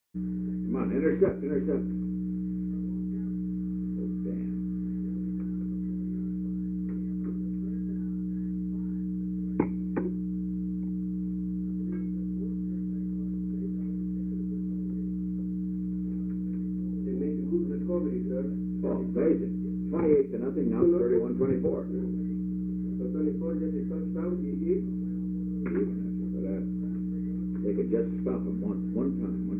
Come on, intercept. Oh, damn. They make a good recovery, sir. Oh, amazing. 28 to nothing, now 31-24. So 24 just a touchdown, he hit. Even after that. They could just stop him one time.